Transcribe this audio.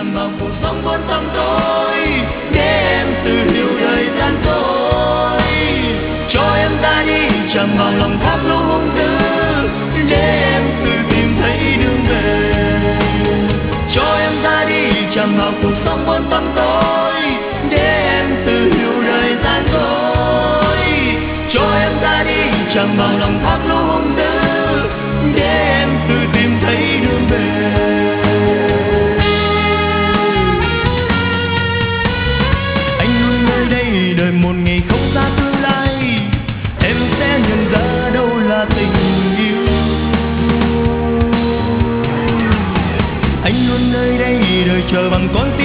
chạm vào cuộc sống vốn tăm tối, để em tự hiểu đời gian dối. Cho em ta đi chạm vào lòng thác lũ hung dữ, để em tự tìm thấy đường về. Cho em ta đi chạm vào cuộc sống vốn tăm tối, để em tự hiểu đời gian dối. Cho em ta đi chạm vào lòng thác lũ hung dữ, để em tự tìm thấy đường về. Anh luôn nơi đây đợi một ngày không xa tương lai, em sẽ nhận ra đâu là tình yêu. Anh luôn nơi đây đợi chờ bằng con tim